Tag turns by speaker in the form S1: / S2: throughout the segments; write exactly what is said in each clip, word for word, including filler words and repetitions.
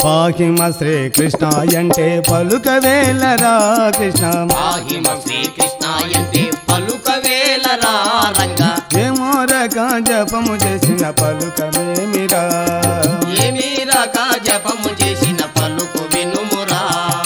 S1: పాహిమ శ్రీకృష్ణ అంటే పలుకవేలరా కృష్ణ
S2: పాహిమ శ్రీకృష్ణ అంటే పలుకవేలరా రంగా
S1: ఏమో రక జపము చేసిన పలుకవేమిరా
S2: ఏమీ రక జపము చేసిన పలుకు వినుమురా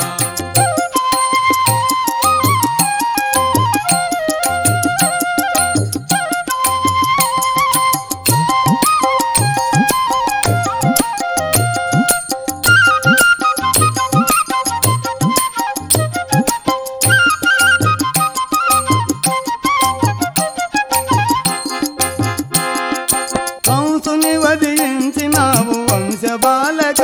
S1: కంసుని వధించినావు వంశ బాలక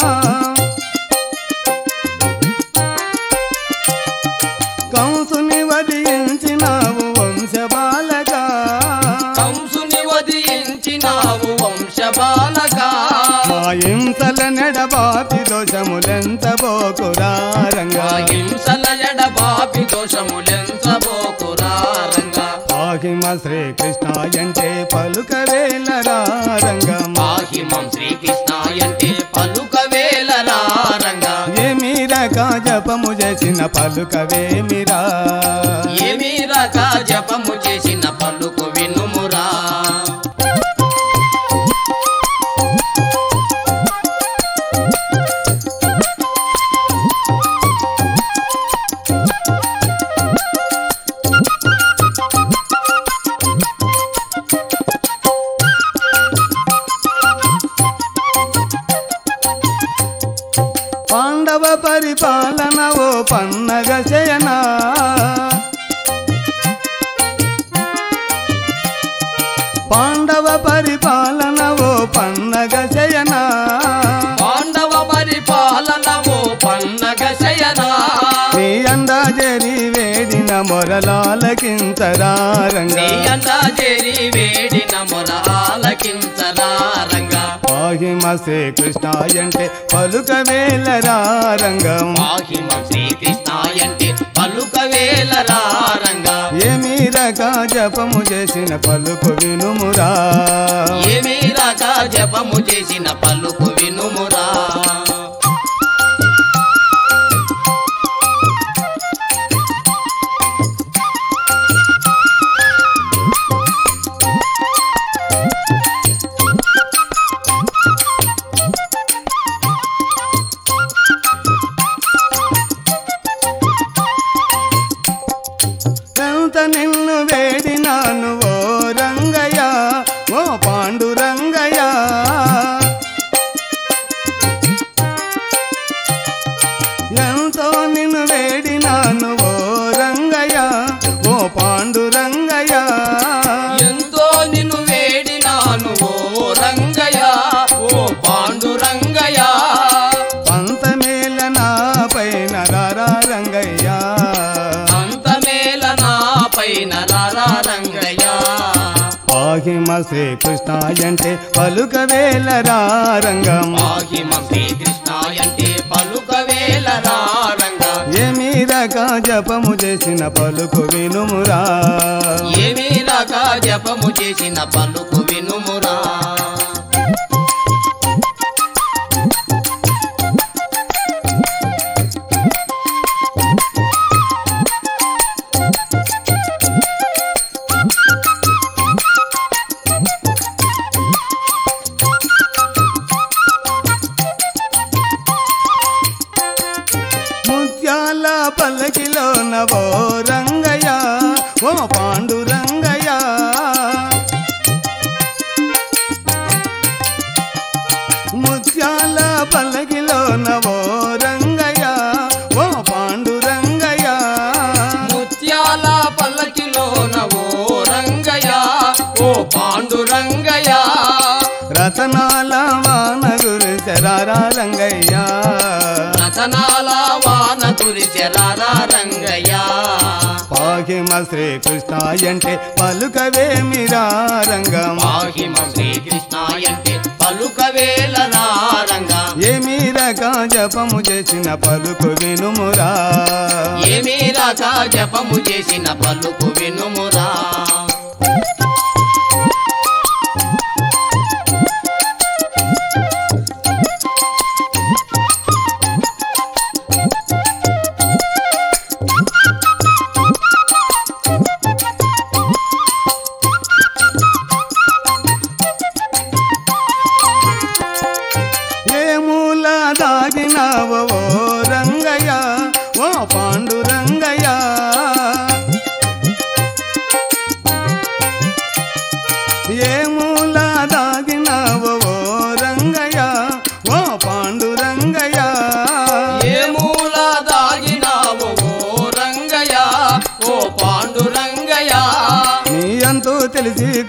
S1: కంసుని వధించినావు వంశ బాలక
S2: కంసుని వధించినావు వంశ బాలక
S1: మా హింసల నెడబాపి దోషములెంత బోకురా రంగా
S2: హింసల ఎడబాపి దోషములెంచబోకురా రంగా
S1: పాహిమ శ్రీకృష్ణ అంటే పలుకవేలరా రంగం
S2: పాహిమం శ్రీకృష్ణ అంటే పలుకవేలరా రంగా
S1: ఏమి రక జపము చేసిన పలుకవేమిరా
S2: ఏమీ రక జపము చేసిన పలుకు వినుమురా
S1: పాండవ పరిపాలన ఓ పన్నగ శయన పాండవ పరిపాలన ఓ పన్నగ శయన
S2: పాండవ పరిపాలన ఓ పన్నగ శయన
S1: నీ అందాజరి వేడిన మొరలాలకింతరా రంగా
S2: నీ అందాజరి వేడిన మొర ఆలకించరా రంగా
S1: పాహిమ శ్రీకృష్ణ అంటే పలుకవేలరా రంగం
S2: పాహిమ శ్రీకృష్ణ అంటే పలుకవేలరా రంగా
S1: ఏమి రక జపము చేసిన పలుకు వినుమురా
S2: ఏమీ రక జపము చేసిన పలుకు వినుమురా
S1: ఎంత నిన్ను వేడినాను ఓ రంగయ్య ఓ పాండురంగయ్య ఎంతో నిన్ను వేడినాను ఓ రంగయ్య ఓ పాండురంగయ్య
S2: ఎంతో నిన్ను వేడినాను ఓ రంగయ్య ఓ పాండురంగయ్య
S1: పంతమేల నా పైన రారా రంగయ్య
S2: అంతమేల నా పైన రారా రంగయ్య
S1: పాహిమ శ్రీకృష్ణ అంటే పలుకవేలరా రంగం
S2: పాహిమ శ్రీకృష్ణ అంటే పలుకవేలరా రంగా
S1: ఏమి రక జపము చేసిన పలుకు వినుమురా
S2: ఏమీ రక జపము చేసిన పలుకు వినుమురా
S1: ముత్యాల పల్లకిలో నవో రంగయ్య ఓ పాండురంగయ్య ముత్యాల పల్లకిలో నవో రంగయ్య ఓ పాండురంగయ్య
S2: ముత్యాల పల్లకిలోన ఓ రంగయ్య ఓ పాండురంగయ్య
S1: రతనాల వాన గురిసెరారా రంగయ్య
S2: రతనాల వాన కురిసెరారా రంగయ్య
S1: పాహిమ శ్రీకృష్ణ అంటే పలుకవేమిరా రంగం
S2: పాహిమ శ్రీకృష్ణ అంటే పలుకవేలరా రంగా
S1: ఏమి రక జపము చేసిన పలుకు వినుమురా
S2: ఏమీ రక జపము చేసిన పలుకు వినుమురా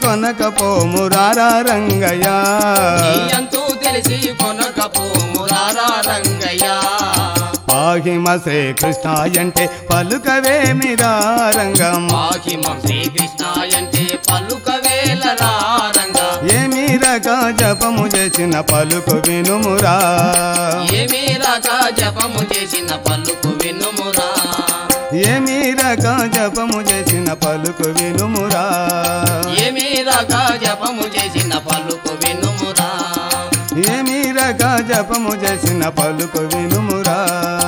S1: కొనకపోమురారా రంగయ్య
S2: నీ అంతు తెలిసి కొనకపోమురారా రంగయ్య
S1: పాహిమ శ్రీకృష్ణ అంటే పలుకవేమిరా రంగం
S2: పాహిమం శ్రీకృష్ణ అంటే పలుకవేలరా రంగా
S1: ఏమి రక జపము చేసిన పలుకు వినుమురా
S2: ఏమి రక జపము చేసిన పలుకు వినుమురా
S1: ఏమి రక జపము చేసిన పలుకు వినుమురా
S2: ఏమి రక జపము చేసిన పలుకు వినుమురా
S1: ఏమి రక జపము చేసిన పలుకు వినుమురా